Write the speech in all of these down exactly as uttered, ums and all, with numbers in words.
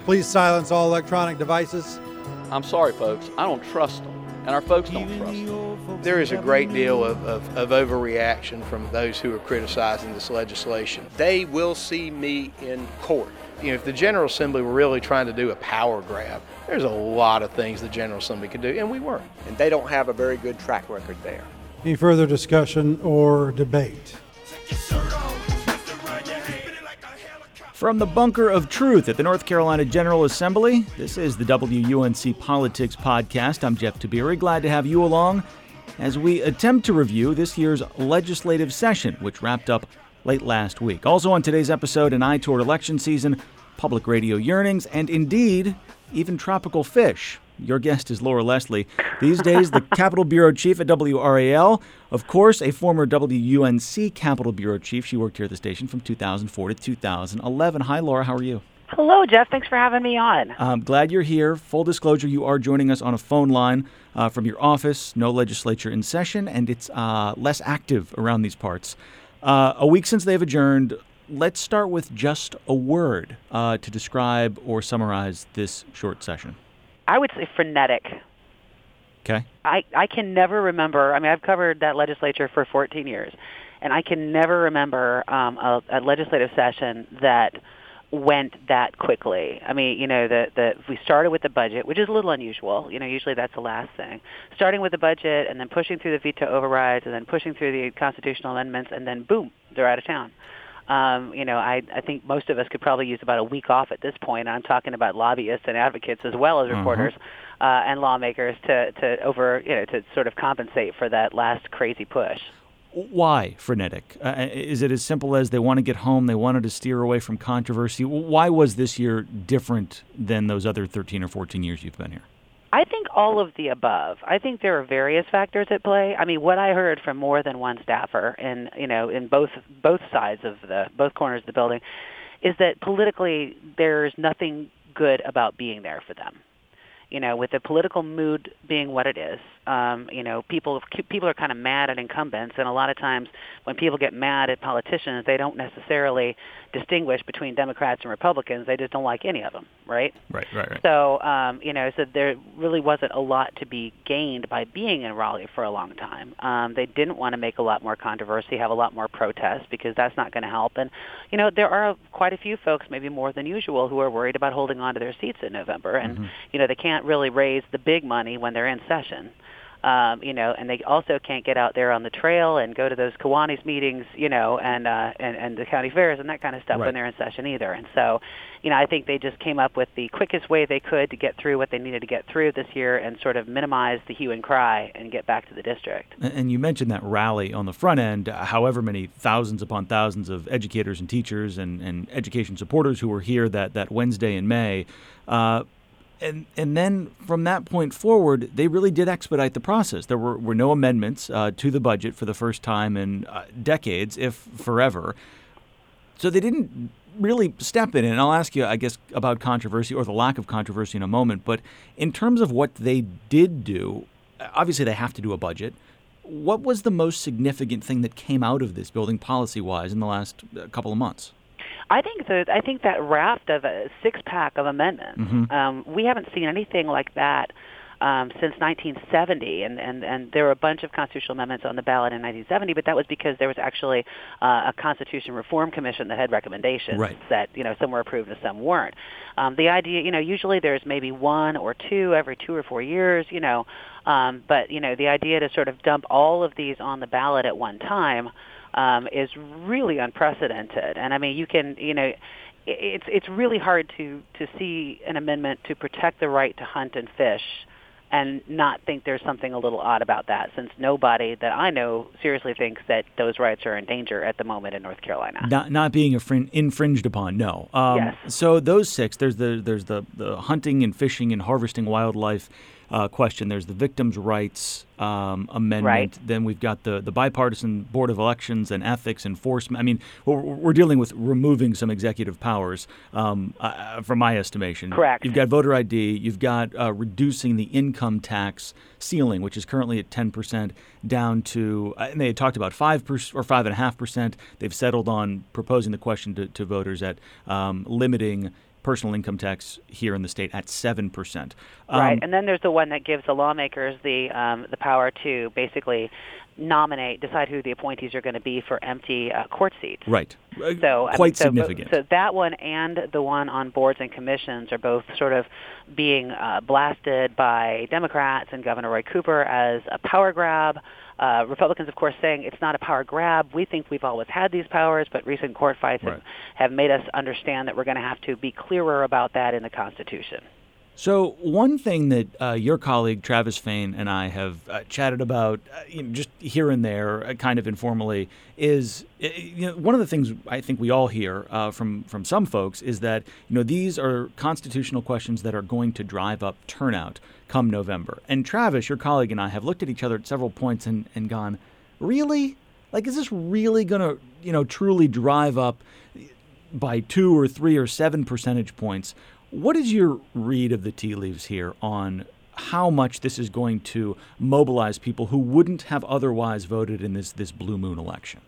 Please silence all electronic devices. I'm sorry, folks. I don't trust them, and our folks don't trust them. There is a great deal of, of, of overreaction from those who are criticizing this legislation. They will see me in court. You know, if the General Assembly were really trying to do a power grab, there's a lot of things the General Assembly could do, and we weren't. And they don't have a very good track record there. Any further discussion or debate? From the bunker of truth at the North Carolina General Assembly, this is the W U N C Politics Podcast. I'm Jeff Tabiri, glad to have you along as we attempt to review this year's legislative session, which wrapped up late last week. Also on today's episode, an eye toward election season, public radio yearnings, and indeed, even tropical fish. Your guest is Laura Leslie, these days the Capitol Bureau Chief at W R A L. Of course, a former W U N C Capitol Bureau Chief. She worked here at the station from two thousand four to two thousand eleven. Hi, Laura. How are you? Hello, Jeff. Thanks for having me on. I'm glad you're here. Full disclosure, you are joining us on a phone line uh, from your office. No legislature in session, and it's uh, less active around these parts. Uh, a week since they've adjourned, let's start with just a word uh, to describe or summarize this short session. I would say frenetic. Okay. I, I can never remember, I mean, I've covered that legislature for fourteen years, and I can never remember um, a, a legislative session that went that quickly. I mean, you know, the, the, we started with the budget, which is a little unusual. You know, usually that's the last thing. Starting with the budget and then pushing through the veto overrides and then pushing through the constitutional amendments, and then boom, they're out of town. Um, you know, I, I think most of us could probably use about a week off at this point. I'm talking about lobbyists and advocates as well as reporters mm-hmm. uh, and lawmakers to, to over, you know, to sort of compensate for that last crazy push. Why frenetic? Uh, is it as simple as they want to get home, they wanted to steer away from controversy? Why was this year different than those other thirteen or fourteen years you've been here? I think all of the above. I think there are various factors at play. I mean, what I heard from more than one staffer, in you know, in both both sides of the both corners of the building, is that politically there's nothing good about being there for them. You know, with the political mood being what it is, um, you know, people people are kind of mad at incumbents, and a lot of times when people get mad at politicians, they don't necessarily distinguish between Democrats and Republicans. They just don't like any of them, right? Right, right, right. So, um, you know, so there really wasn't a lot to be gained by being in Raleigh for a long time. Um, they didn't want to make a lot more controversy, have a lot more protests, because that's not going to help. And, you know, there are quite a few folks, maybe more than usual, who are worried about holding on to their seats in November. And, mm-hmm. you know, they can't really raise the big money when they're in session. Um, you know, and they also can't get out there on the trail and go to those Kiwanis meetings, you know, and, uh, and and the county fairs and that kind of stuff right. when they're in session either. And so, you know, I think they just came up with the quickest way they could to get through what they needed to get through this year and sort of minimize the hue and cry and get back to the district. And you mentioned that rally on the front end, however many thousands upon thousands of educators and teachers and, and education supporters who were here that, that Wednesday in May. Uh, And and then from that point forward, they really did expedite the process. There were, were no amendments uh, to the budget for the first time in uh, decades, if forever. So they didn't really step in it. And I'll ask you, I guess, about controversy or the lack of controversy in a moment. But in terms of what they did do, obviously they have to do a budget. What was the most significant thing that came out of this building policy-wise in the last couple of months? I think that I think that raft of a six pack of amendments. Mm-hmm. Um, we haven't seen anything like that um, since nineteen seventy, and, and, and there were a bunch of constitutional amendments on the ballot in nineteen seventy, but that was because there was actually uh, a Constitution Reform Commission that had recommendations right. that you know some were approved and some weren't. Um, the idea, you know, usually there's maybe one or two every two or four years, you know, um, but you know the idea to sort of dump all of these on the ballot at one time. Um, is really unprecedented, and I mean, you can, you know, it's it's really hard to to see an amendment to protect the right to hunt and fish, and not think there's something a little odd about that, since nobody that I know seriously thinks that those rights are in danger at the moment in North Carolina. Not not being infring- infringed upon, no. Um, yes. So those six, there's the there's the, the hunting and fishing and harvesting wildlife uh, question. There's the victims' rights um, amendment. Right. Then we've got the, the bipartisan Board of Elections and ethics enforcement. I mean, we're, we're dealing with removing some executive powers, um, uh, from my estimation. Correct. You've got voter I D. You've got uh, reducing the income tax ceiling, which is currently at ten percent, down to, and they had talked about five percent or five point five percent. They've settled on proposing the question to, to voters at um, limiting personal income tax here in the state at seven percent. Um, right, and then there's the one that gives the lawmakers the um, the power to basically nominate, decide who the appointees are going to be for empty uh, court seats. Right. So I Quite mean, so, significant. So that one and the one on boards and commissions are both sort of being uh, blasted by Democrats and Governor Roy Cooper as a power grab. Uh, Republicans, of course, saying it's not a power grab. We think we've always had these powers, but recent court fights Right. have, have made us understand that we're going to have to be clearer about that in the Constitution. So one thing that uh, your colleague Travis Fain and I have uh, chatted about, uh, you know, just here and there, uh, kind of informally, is uh, you know, one of the things I think we all hear uh, from from some folks is that you know these are constitutional questions that are going to drive up turnout come November. And Travis, your colleague, and I have looked at each other at several points and, and gone, really? Like, is this really going to you know truly drive up by two or three or seven percentage points? What is your read of the tea leaves here on how much this is going to mobilize people who wouldn't have otherwise voted in this, this Blue Moon election?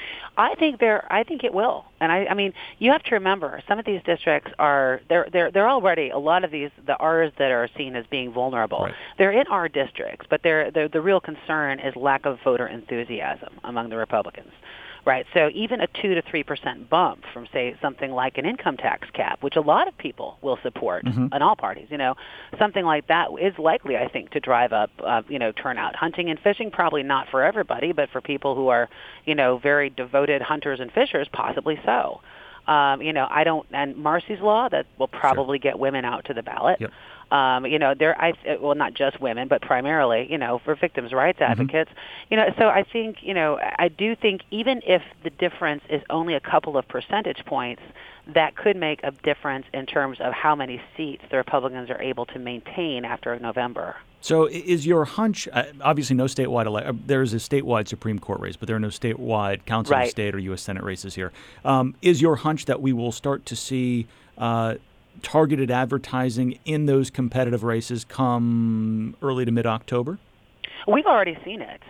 I think there. I think it will, and I, I mean, you have to remember some of these districts are they're they're they're already a lot of these the R's that are seen as being vulnerable. Right. They're in our districts, but they're, they're the real concern is lack of voter enthusiasm among the Republicans. Right, so even a two to three percent bump from, say, something like an income tax cap, which a lot of people will support Mm-hmm. in all parties, you know, something like that is likely, I think, to drive up, uh, you know, turnout. Hunting and fishing, probably not for everybody, but for people who are, you know, very devoted hunters and fishers, possibly so. Um, you know, I don't, and Marcy's Law, that will probably get women out to the ballot. Yep. Um, you know, there, I, well, not just women, but primarily, you know, for victims' rights advocates. Mm-hmm. You know, so I think, you know, I do think even if the difference is only a couple of percentage points, that could make a difference in terms of how many seats the Republicans are able to maintain after November. So is your hunch, uh, obviously no statewide, ele- uh, there's a statewide Supreme Court race, but there are no statewide Council Right. of State or U S Senate races here. Um, is your hunch that we will start to see uh, targeted advertising in those competitive races come early to mid-October? We've already seen it.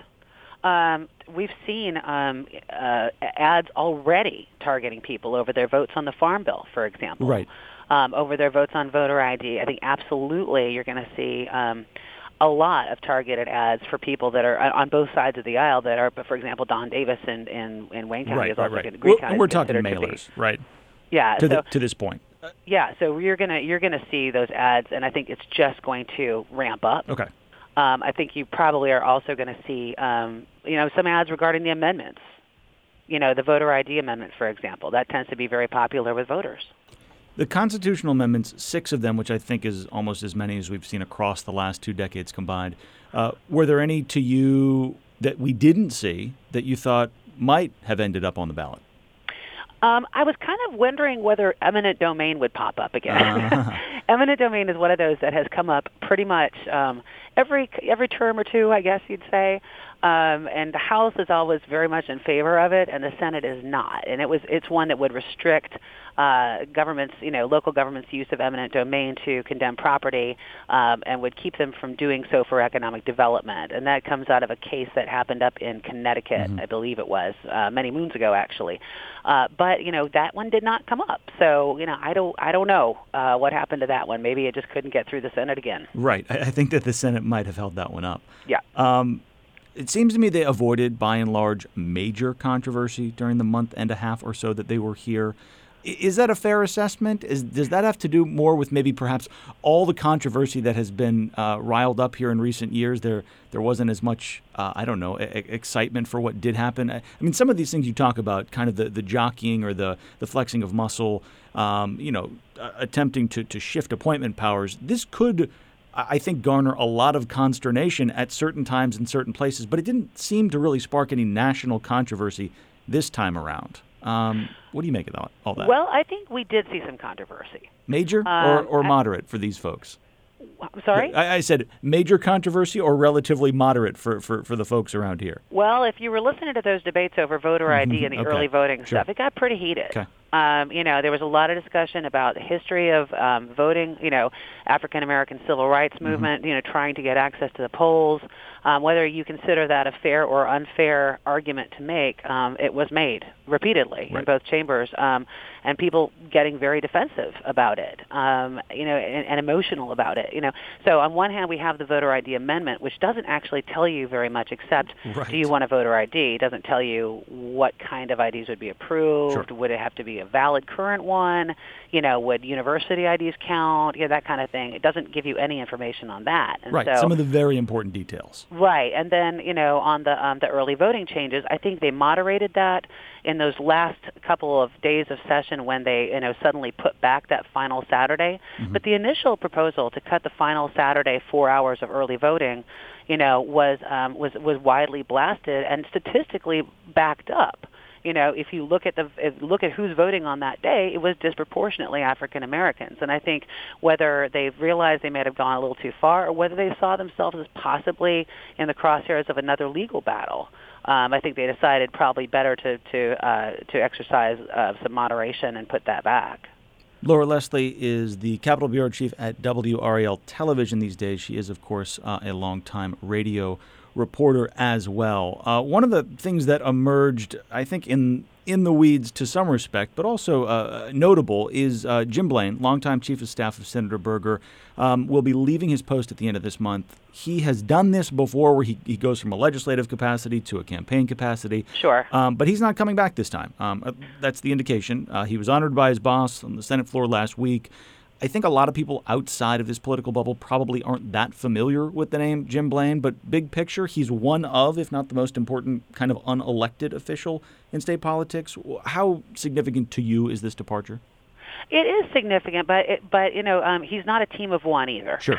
Um, we've seen um, uh, ads already targeting people over their votes on the Farm Bill, for example. Right. Um, over their votes on voter I D. I think absolutely you're going to see um, a lot of targeted ads for people that are on both sides of the aisle that are, for example, Don Davis in, in, in Wayne County Right, is right, also right. Greene County Well, is we're talking considered to be. mailers, right? Yeah. To, so, the, to this point. yeah, so you're gonna you're gonna see those ads, and I think it's just going to ramp up. Okay. Um, I think you probably are also going to see, um, you know, some ads regarding the amendments. You know, the voter I D amendment, for example, that tends to be very popular with voters. The constitutional amendments, six of them, which I think is almost as many as we've seen across the last two decades combined, uh, were there any to you that we didn't see that you thought might have ended up on the ballot? Um, I was kind of wondering whether eminent domain would pop up again. Uh-huh. Eminent domain is one of those that has come up pretty much um, every every term or two, I guess you'd say. Um, and the House is always very much in favor of it, and the Senate is not. And it was it's one that would restrict uh, governments, you know, local governments' use of eminent domain to condemn property, um, and would keep them from doing so for economic development. And that comes out of a case that happened up in Connecticut, mm-hmm. I believe it was, uh, many moons ago, actually. Uh, but you know, that one did not come up. So you know, I don't I don't know uh, what happened to that one. Maybe it just couldn't get through the Senate again. Right. I, I think that the Senate might have held that one up. Yeah. Um, It seems to me they avoided, by and large, major controversy during the month and a half or so that they were here. Is that a fair assessment? Is, does that have to do more with maybe perhaps all the controversy that has been uh, riled up here in recent years? There there wasn't as much, uh, I don't know, e- excitement for what did happen. I mean, some of these things you talk about, kind of the, the jockeying or the, the flexing of muscle, um, you know, uh, attempting to, to shift appointment powers, this could, I think, garner a lot of consternation at certain times in certain places, but it didn't seem to really spark any national controversy this time around. Um, what do you make of all that? Well, I think we did see some controversy. Major um, or, or I, moderate for these folks? I'm sorry? I, I said major controversy or relatively moderate for, for, for the folks around here? Well, if you were listening to those debates over voter I D and the Okay. early voting Sure. stuff, it got pretty heated. Okay. Um, you know, there was a lot of discussion about the history of um, voting, you know, African American civil rights movement, mm-hmm. you know, trying to get access to the polls. Um, whether you consider that a fair or unfair argument to make, um, it was made repeatedly right. in both chambers, um, and people getting very defensive about it, um, you know, and, and emotional about it. You know, so on one hand we have the voter I D amendment, which doesn't actually tell you very much, except right. do you want a voter I D? It doesn't tell you what kind of I Ds would be approved. Sure. Would it have to be a valid current one? You know, would university I Ds count? Yeah, that kind of thing. It doesn't give you any information on that. And right. so, some of the very important details. Right, and then you know on the um, the early voting changes, I think they moderated that in those last couple of days of session when they you know suddenly put back that final Saturday. Mm-hmm. But the initial proposal to cut the final Saturday four hours of early voting, you know, was um, was was widely blasted and statistically backed up. You know, if you look at the if, look at who's voting on that day, it was disproportionately African Americans. And I think whether they've realized they may have gone a little too far, or whether they saw themselves as possibly in the crosshairs of another legal battle, um, I think they decided probably better to to uh, to exercise uh, some moderation and put that back. Laura Leslie is the Capitol Bureau Chief at W R A L Television these days. She is, of course, uh, a longtime radio reporter as well. Uh, one of the things that emerged, I think, in in the weeds to some respect, but also uh, notable, is uh, Jim Blaine, longtime Chief of Staff of Senator Berger, um, will be leaving his post at the end of this month. He has done this before where he, he goes from a legislative capacity to a campaign capacity. Sure. Um, but he's not coming back this time. Um, uh, that's the indication. Uh, he was honored by his boss on the Senate floor last week. I think a lot of people outside of this political bubble probably aren't that familiar with the name Jim Blaine, but big picture, he's one of, if not the most important, kind of unelected official in state politics. How significant to you is this departure? It is significant, but it, but you know um, he's not a team of one either. Sure.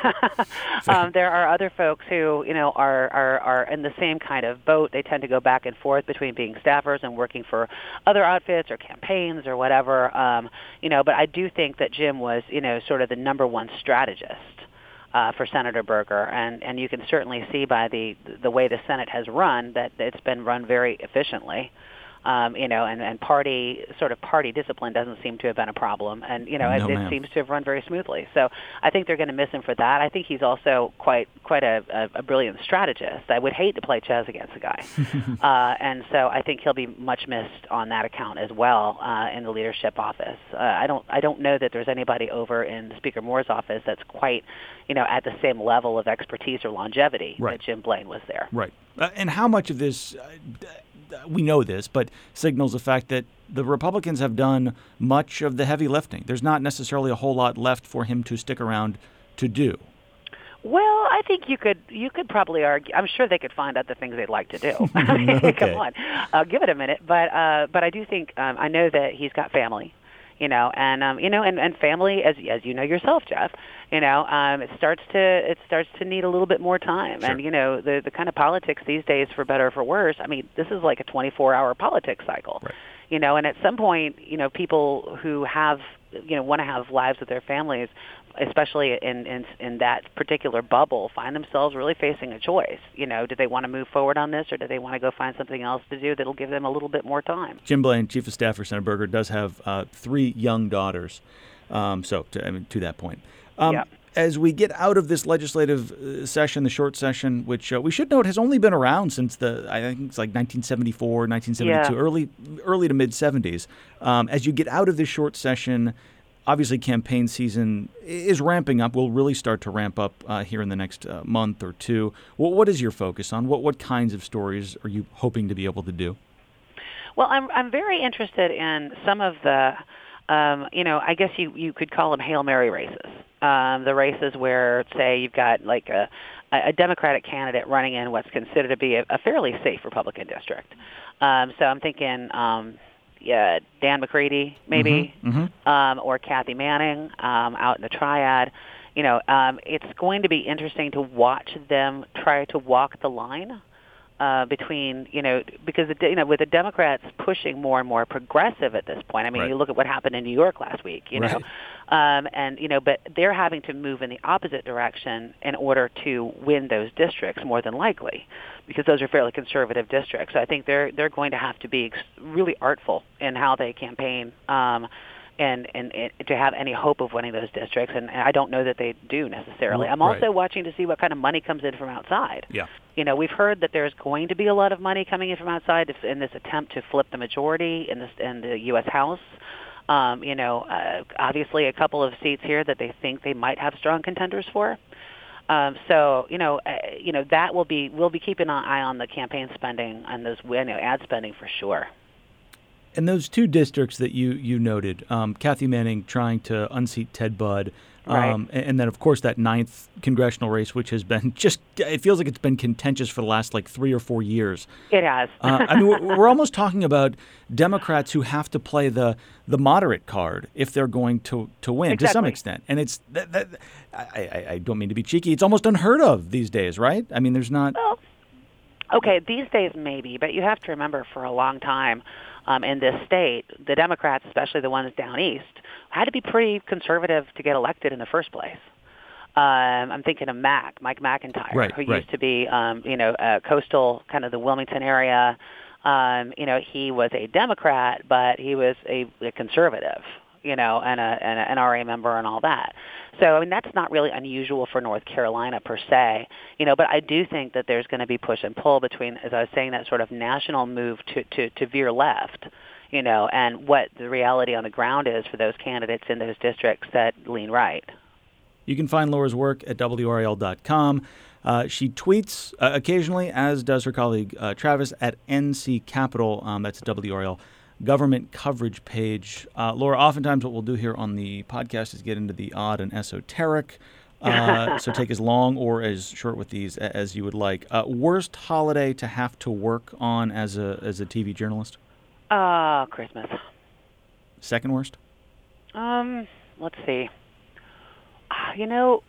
um, there are other folks who you know are, are are in the same kind of boat. They tend to go back and forth between being staffers and working for other outfits or campaigns or whatever. Um, you know, but I do think that Jim was you know sort of the number one strategist uh, for Senator Berger, and and you can certainly see by the the way the Senate has run that it's been run very efficiently. Um, you know, and, and party sort of party discipline doesn't seem to have been a problem, and you know, no, it, it ma'am. seems to have run very smoothly. So I think they're going to miss him for that. I think he's also quite quite a, a, a brilliant strategist. I would hate to play chess against the guy, uh, and so I think he'll be much missed on that account as well uh, in the leadership office. Uh, I don't I don't know that there's anybody over in Speaker Moore's office that's quite you know at the same level of expertise or longevity right. that Jim Blaine was there. Right, uh, and how much of this? Uh, We know this, but signals the fact that the Republicans have done much of the heavy lifting. There's not necessarily a whole lot left for him to stick around to do. Well, I think you could you could probably argue. I'm sure they could find out the things they'd like to do. I mean, Okay. Come on, uh, give it a minute. But uh, but I do think um, I know that he's got family, you know, and um, you know, and, and family, as as you know yourself, Jeff, you know, um, it starts to it starts to need a little bit more time. Sure. And you know, the the kind of politics these days, for better or for worse, I mean, this is like a twenty-four hour politics cycle. Right. You know, and at some point, you know, people who have, you know, want to have lives with their families, especially in, in in that particular bubble, find themselves really facing a choice. You know, do they want to move forward on this, or do they want to go find something else to do that'll give them a little bit more time? Jim Blaine, Chief of Staff for Senator Berger, does have uh, three young daughters. Um, so, to, I mean, to that point. Um, yeah. As we get out of this legislative uh, session, the short session, which uh, we should note has only been around since the, I think it's like nineteen seventy-four, nineteen seventy-two, Yeah. early early to mid-seventies. Um, as you get out of this short session, obviously campaign season is ramping up. We'll really start to ramp up uh, here in the next uh, month or two. Well, what is your focus on? What what kinds of stories are you hoping to be able to do? Well, I'm I'm very interested in some of the, um, you know, I guess you, you could call them Hail Mary races. Um, the races where, say, you've got like a, a Democratic candidate running in what's considered to be a, a fairly safe Republican district. Um, so I'm thinking, um, yeah, Dan McCready maybe, Mm-hmm, mm-hmm. Um, or Kathy Manning um, out in the Triad. You know, um, it's going to be interesting to watch them try to walk the line uh, between, you know, because, the, you know, with the Democrats pushing more and more progressive at this point. I mean, Right. you look at what happened in New York last week, you know. Um, and, you know, but they're having to move in the opposite direction in order to win those districts more than likely, because those are fairly conservative districts. So I think they're they're going to have to be ex- really artful in how they campaign um, and, and, and to have any hope of winning those districts. And, and I don't know that they do necessarily. I'm also Right. watching to see what kind of money comes in from outside. Yeah. You know, we've heard that there's going to be a lot of money coming in from outside if- in this attempt to flip the majority in, this, in the U S House. Um, you know, uh, obviously a couple of seats here that they think they might have strong contenders for. Um, so, you know, uh, you know that will be we'll be keeping an eye on the campaign spending and those you know, ad spending for sure. And those two districts that you you noted, um, Kathy Manning trying to unseat Ted Budd, um, Right. and, and then of course that ninth congressional race, which has been just it feels like it's been contentious for the last like three or four years. It has. uh, I mean, we're, we're almost talking about Democrats who have to play the the moderate card if they're going to to win to some Exactly. extent, and it's that, that, I, I, I don't mean to be cheeky. It's almost unheard of these days, right? I mean, there's not. Well, okay, these days maybe, but you have to remember for a long time um, in this state, the Democrats, especially the ones down east, had to be pretty conservative to get elected in the first place. Um, I'm thinking of Mac, Mike McIntyre, Right, who right. used to be, um, you know, uh, coastal, kind of the Wilmington area. Um, you know, he was a Democrat, but he was a, a conservative, you know, and a, and a N R A member and all that. So, I mean, that's not really unusual for North Carolina per se, you know, but I do think that there's going to be push and pull between, as I was saying, that sort of national move to, to, to veer left, you know, and what the reality on the ground is for those candidates in those districts that lean right. You can find Laura's work at W R L dot com. Uh, she tweets uh, occasionally, as does her colleague uh, Travis, at N C Capital. Um, that's W R L government coverage page. Uh, Laura, oftentimes what we'll do here on the podcast is get into the odd and esoteric. Uh, so take as long or as short with these a- as you would like. Uh, worst holiday to have to work on as a as a T V journalist? Ah, Christmas. Second worst? Um, let's see. Ah, You know,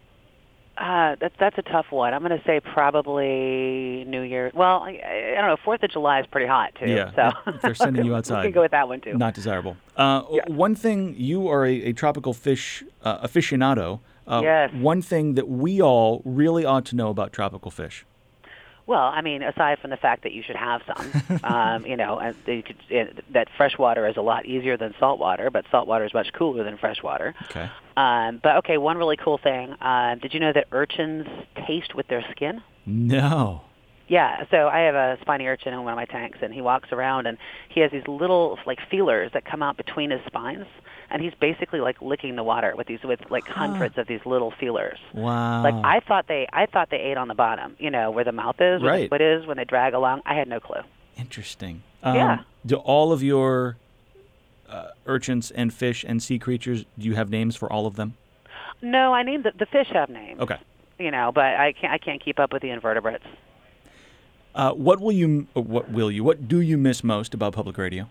uh, that's that's a tough one. I'm going to say probably New Year. Well, I, I don't know. Fourth of July is pretty hot too. Yeah, so if they're sending you we outside. can go with that one too. Not desirable. Uh, One thing, you are a, a tropical fish uh, aficionado. Uh, Yes. One thing that we all really ought to know about tropical fish. Well, I mean, aside from the fact that you should have some, um, you know, and that you could, uh, that fresh water is a lot easier than salt water, but salt water is much cooler than fresh water. Okay. Um, but okay, one really cool thing. Uh, did you know that urchins taste with their skin? No. Yeah, so I have a spiny urchin in one of my tanks, and he walks around, and he has these little like feelers that come out between his spines, and he's basically like licking the water with these with like hundreds of these little feelers. Wow. Like I thought they, I thought they ate on the bottom, you know, where the mouth is, where Right. the foot is, when they drag along. I had no clue. Interesting. Um, Yeah. Do all of your uh, urchins and fish and sea creatures, do you have names for all of them? No, I named the, the fish have names. Okay. You know, but I can't, I can't keep up with the invertebrates. Uh, what will you, uh, what will you, what do you miss most about public radio?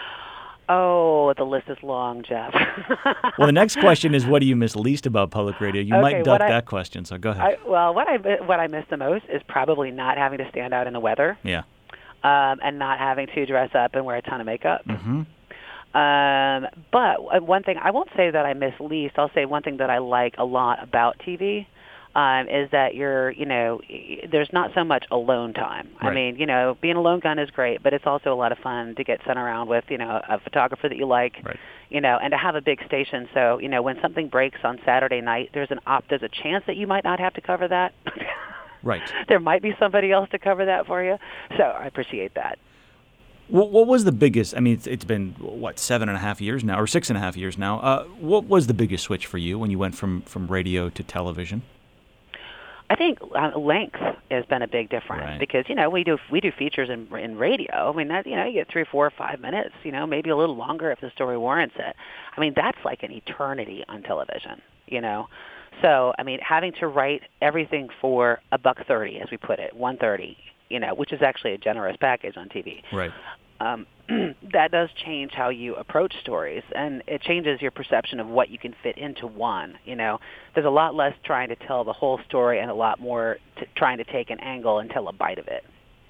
Oh, the list is long, Jeff. Well, the next question is, what do you miss least about public radio? You Okay, might duck what I- that question, so go ahead. I, well, what I what I miss the most is probably not having to stand out in the weather. yeah. Um, and not having to dress up and wear a ton of makeup. Mm-hmm. Um, but one thing, I won't say that I miss least. I'll say one thing that I like a lot about T V um, is that you're, you know, y- there's not so much alone time. I Right. mean, you know, being a lone gun is great, but it's also a lot of fun to get sent around with, you know, a photographer that you like, Right. you know, and to have a big station. So, you know, when something breaks on Saturday night, there's an op, there's a chance that you might not have to cover that. Right. There might be somebody else to cover that for you. So I appreciate that. What, what was the biggest? I mean, it's, it's been what seven and a half years now, or six and a half years now. Uh, what was the biggest switch for you when you went from, from radio to television? I think uh, length has been a big difference Right. because you know we do we do features in in radio. I mean that you know you get three, four, five minutes. You know maybe a little longer if the story warrants it. I mean that's like an eternity on television. You know, so I mean having to write everything for a buck thirty, as we put it, one thirty. You know, which is actually a generous package on T V. Right. Um, that does change how you approach stories, and it changes your perception of what you can fit into one. You know, there's a lot less trying to tell the whole story and a lot more t- trying to take an angle and tell a bite of it.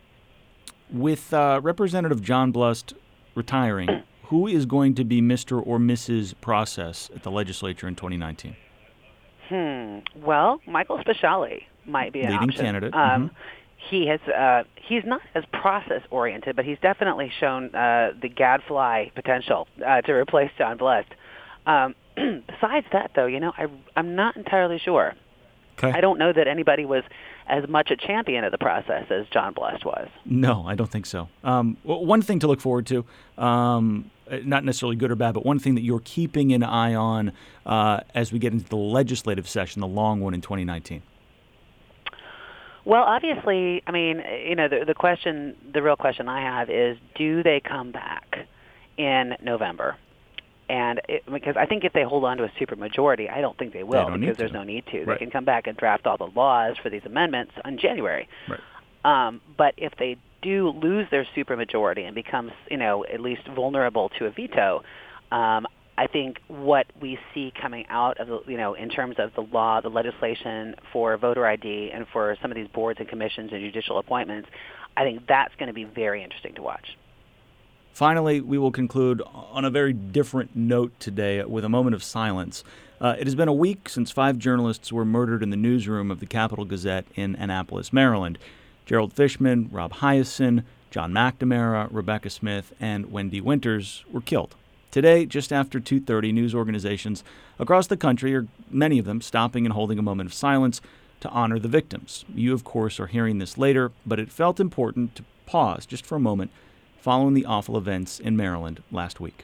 with uh, Representative John Blust retiring, who is going to be Mister or Missus Process at the legislature in twenty nineteen? Hmm. Well, Michael Speciale might be an Leading option. candidate. Um, Mm-hmm. He has. Uh, he's not as process-oriented, but he's definitely shown uh, the gadfly potential uh, to replace John Blust. Um, besides that, though, you know, I, I'm not entirely sure. Okay. I don't know that anybody was as much a champion of the process as John Blust was. No, I don't think so. Um, well, one thing to look forward to, um, not necessarily good or bad, but one thing that you're keeping an eye on uh, as we get into the legislative session, the long one in twenty nineteen. Well, obviously, I mean, you know, the, the question, the real question I have is, do they come back in November? And it, because I think if they hold on to a supermajority, I don't think they will, They don't because need there's to. no need to. Right. They can come back and draft all the laws for these amendments in January. Right. Um, but if they do lose their supermajority and become, you know, at least vulnerable to a veto, um, I think what we see coming out of, the, you know, in terms of the law, the legislation for voter I D and for some of these boards and commissions and judicial appointments, I think that's going to be very interesting to watch. Finally, we will conclude on a very different note today with a moment of silence. Uh, it has been a week since five journalists were murdered in the newsroom of the Capital Gazette in Annapolis, Maryland. Gerald Fishman, Rob Hyacin, John McNamara, Rebecca Smith, and Wendy Winters were killed. Today, just after two thirty, news organizations across the country are, many of them, stopping and holding a moment of silence to honor the victims. You, of course, are hearing this later, but it felt important to pause just for a moment following the awful events in Maryland last week.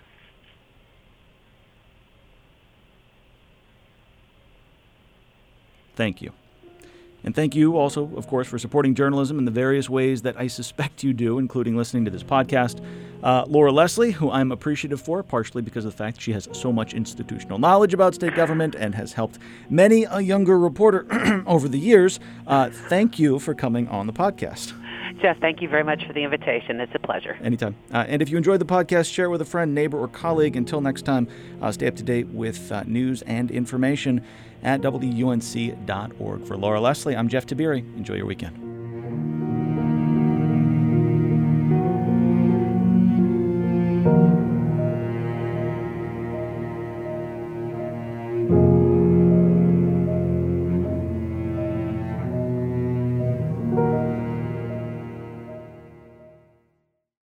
Thank you. And thank you also, of course, for supporting journalism in the various ways that I suspect you do, including listening to this podcast. Uh, Laura Leslie, who I'm appreciative for, partially because of the fact that she has so much institutional knowledge about state government and has helped many a younger reporter over the years. Uh, thank you for coming on the podcast. Jeff, thank you very much for the invitation. It's a pleasure. Anytime. Uh, and if you enjoyed the podcast, share it with a friend, neighbor, or colleague. Until next time, uh, stay up to date with uh, news and information at W U N C dot org. For Laura Leslie, I'm Jeff Tiberi. Enjoy your weekend.